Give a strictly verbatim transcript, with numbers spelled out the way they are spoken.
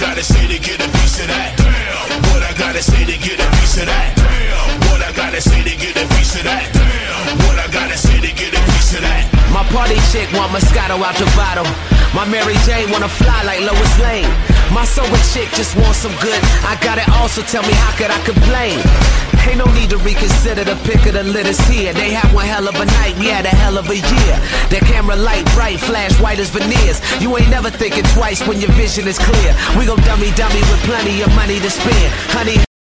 gotta say to get a piece of that? Damn. What I gotta say to get a piece of that? Damn. What I gotta say to get a piece of that? Damn. What I gotta say to get a piece of that? My party chick want Moscato out the bottle. My Mary Jane wanna fly like Lois Lane. My sober chick just wants some good. I got it all, so tell me how could I complain? Ain't no need to reconsider the pick of the litters here. They had one hell of a night, we had a hell of a year. Their camera light bright, flash white as veneers. You ain't never thinking twice when your vision is clear. We gon' dummy dummy with plenty of money to spend. Honey